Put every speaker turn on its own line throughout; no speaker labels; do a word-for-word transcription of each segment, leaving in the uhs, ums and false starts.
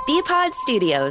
B-Pod Studios.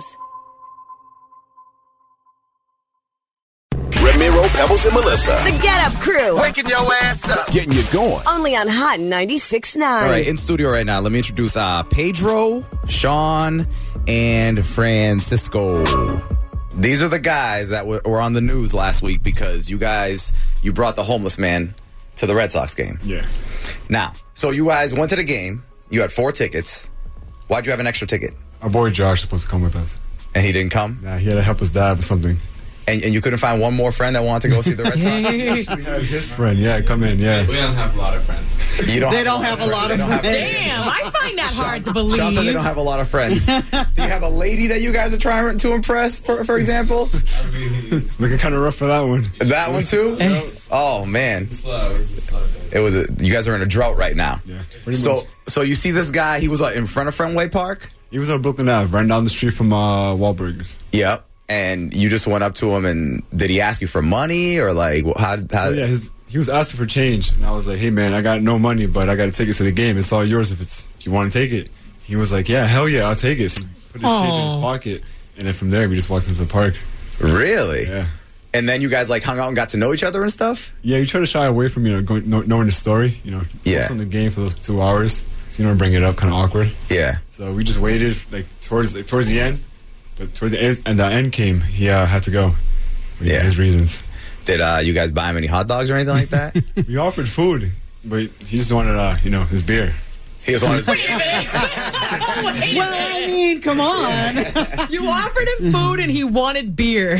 Ramiro, Pebbles, and Melissa.
The Get Up Crew.
Waking your ass up. Getting you going.
Only on Hot ninety-six point nine.
All right, in studio right now, let me introduce uh, Pedro, Sean, and Francisco. These are the guys that were, were on the news last week because you guys, you brought the homeless man to the Red Sox game.
Yeah.
Now, so you guys went to the game. You had four tickets. Why'd you have an extra ticket?
Our boy Josh was supposed to come with us.
And he didn't come?
Nah, he had to help his dad with something.
And, and you couldn't find one more friend that wanted to go see the Red Sox?
We had his friend, yeah, come in, yeah.
We don't have a lot of friends.
You don't
They
have
don't have a lot of friends.
Damn, I find that hard to believe.
Sean said they don't have a lot of friends. Do you have a lady that you guys are trying to impress, for, for example?
I mean,
Looking kind of rough for that one.
That one too? Oh, man.
it's slow. It's a slow day.
It was a, you guys are in a drought right now.
Yeah, pretty
So,
much.
so you see this guy, he was what, in front of Fenway Park?
He was on Brooklyn Ave, right down the street from uh, Wahlburgers.
Yep. And you just went up to him, and did he ask you for money, or like how? how
So, yeah, his, he was asking for change, and I was like, "Hey, man, I got no money, but I got to take it to the game. It's all yours if it's if you want to take it." He was like, "Yeah, hell yeah, I'll take it." So he put his change in his pocket, and then from there we just walked into the park.
Really?
Yeah,
And then you guys like hung out and got to know each other and stuff.
yeah. You try to shy away from you know going, know, knowing the story. You know,
Yeah.
focus on the game for those two hours. So you don't bring it up, kind of awkward.
Yeah.
So we just waited like towards like, towards the end, but toward the end, and the end came, he uh, had to go. He had
Yeah.
his reasons.
Did uh, you guys buy him any hot dogs or anything like that?
We offered food, but he just wanted uh, you know his beer.
He was on his.
Wait a minute. Wait a
Well, I mean, come on.
You offered him food and he wanted beer.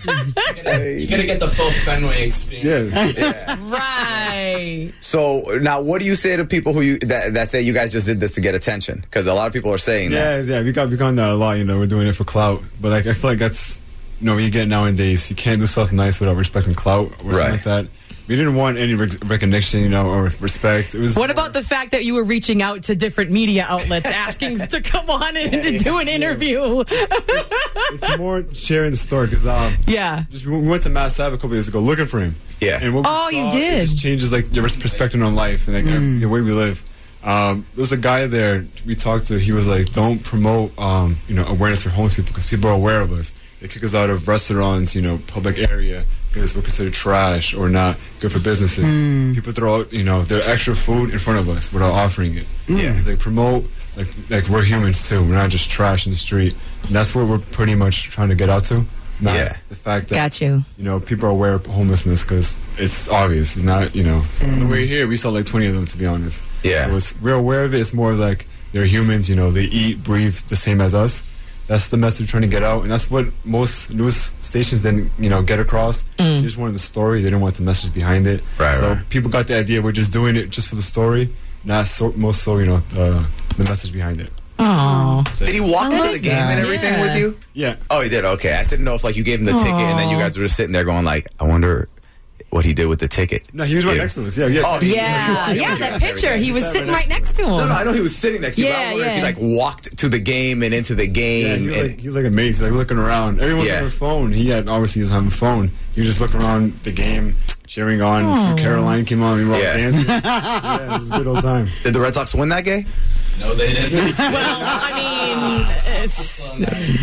You gotta get the full Fenway experience.
Yeah.
Right.
So now, what do you say to people who you that, that say you guys just did this to get attention? Because a lot of people are saying that.
Yeah, yeah, we got we got that a lot. You know, we're doing it for clout, but like I feel like that's you know what you get nowadays. You can't do stuff nice without respecting clout or something
Right.
like that. We didn't want any rec- recognition, you know, or respect. It was.
What about the fact that you were reaching out to different media outlets asking to come on in to do an interview?
It's more sharing the story because um,
Yeah.
just we went to Mass Ave a couple years ago looking for him.
Yeah.
And what we
Oh,
saw,
you
It
did?
just changes like your perspective on life and like the way we live. Um, there was a guy there we talked to. He was like, "Don't promote, um, you know, awareness for homeless people because people are aware of us. They kick us out of restaurants, you know, public area because we're considered trash or not good for businesses. People throw out, you know, their extra food in front of us without offering it.
Yeah.
Because they promote like like we're humans too. We're not just trash in the street. And that's what we're pretty much trying to get out to. Not
Yeah.
the fact that
Got you.
you know, people are aware of homelessness because it's obvious. It's not, you know, on the way here, we saw like twenty of them, to be honest.
Yeah.
So it's, we're aware of it. It's more like they're humans, you know, they eat, breathe the same as us. That's the message we're trying to get out. And that's what most news stations didn't, you know, get across. They just wanted the story. They didn't want the message behind it.
Right,
So
right.
people got the idea we're just doing it just for the story, not so, most so, you know, uh, the message behind it.
Oh.
Did he walk
I
to
like
the game
that.
and everything
Yeah.
with you?
Yeah.
Oh, he did. Okay, I just didn't know if like you gave him the ticket and then you guys were just sitting there going like, I wonder what he did with the ticket.
No, he was right
Yeah.
next to us. Yeah, yeah.
Oh, he-
Yeah.
he was-
Yeah, that picture. He was
sat
sitting
right
right
next
next to him.
No, no, I know he was sitting next to you. but I
Yeah,
was wondering
yeah.
if he like walked to the game and into the
Yeah,
game.
he was,
and,
like, he was like amazed, like looking around. Everyone's
Yeah.
on their phone. He had obviously he was on the phone. He was just looking around the game, cheering on.
Oh.
Caroline came on. We were all
Yeah.
dancing. Yeah, it was a good old time.
did the Red Sox win that game?
No, they didn't.
Well, I mean, it's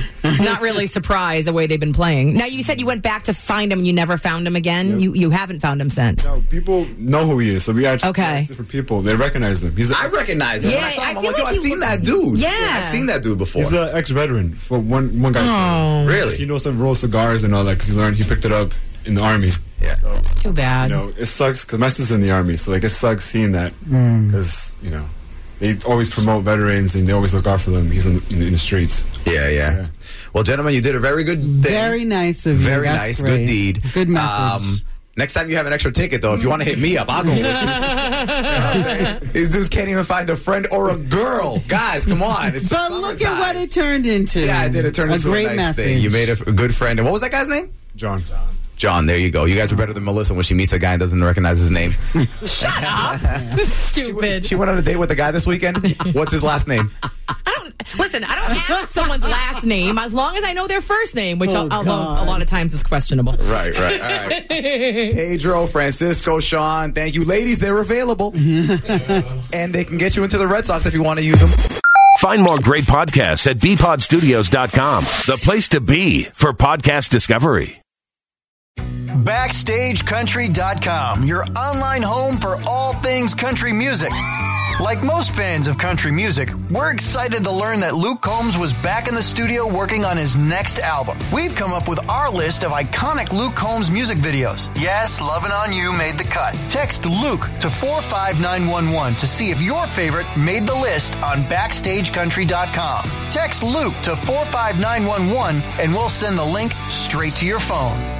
not really surprised the way they've been playing. Now, you said you went back to find him. You never found him again.
Yep.
You you haven't found him since.
No, people know who he is, so we actually
Okay.
asked different people. They recognize him. He's a,
I recognize him.
Yeah,
when I saw him,
I
I'm
feel
like, yo,
like
I've
he
seen
looks-
that dude.
Yeah.
I've seen that dude before.
he's an ex-veteran. For one one guy,
Oh.
Really?
he knows how to roll cigars and all that because he learned. He picked it up in the army.
Yeah.
So,
Too bad.
you know, it sucks because my sister's in the army, so like it sucks seeing that because you know they always promote veterans and they always look out for them. He's in the, in the, in the streets.
Yeah, yeah,
Yeah.
Well, gentlemen, you did a very good thing.
Very nice of you.
Very
That's
nice.
great.
Good deed.
Good message.
Um, next time you have an extra ticket, though, if you want to hit me up, I'll go with you. You know what I'm saying? These dudes can't even find a friend or a girl. Guys, come on. It's
But look at
summertime.
what it turned into.
Yeah, it did. It turned
a
into
great
a nice
message.
thing. You made a, a good friend. And what was that guy's name?
John.
John. There you go. You guys are better than Melissa when she meets a guy and doesn't recognize his name.
Shut up. Stupid.
She went on a date with a guy this weekend. What's his last name?
I don't listen. I don't ask someone's last name as long as I know their first name, which
Oh,
although
God.
a lot of times is questionable.
Right, right. All right. Pedro, Francisco, Sean, thank you. Ladies, they're available. And they can get you into the Red Sox if you want to use them.
Find more great podcasts at b pod studios dot com, the place to be for podcast discovery.
Backstage Country dot com, your online home for all things country music. Like most fans of country music, we're excited to learn that Luke Combs was back in the studio working on his next album. We've come up with our list of iconic Luke Combs music videos. Yes, Lovin' On You made the cut. Text Luke to four five nine one one to see if your favorite made the list on Backstage Country dot com. Text Luke to four five nine one one and we'll send the link straight to your phone.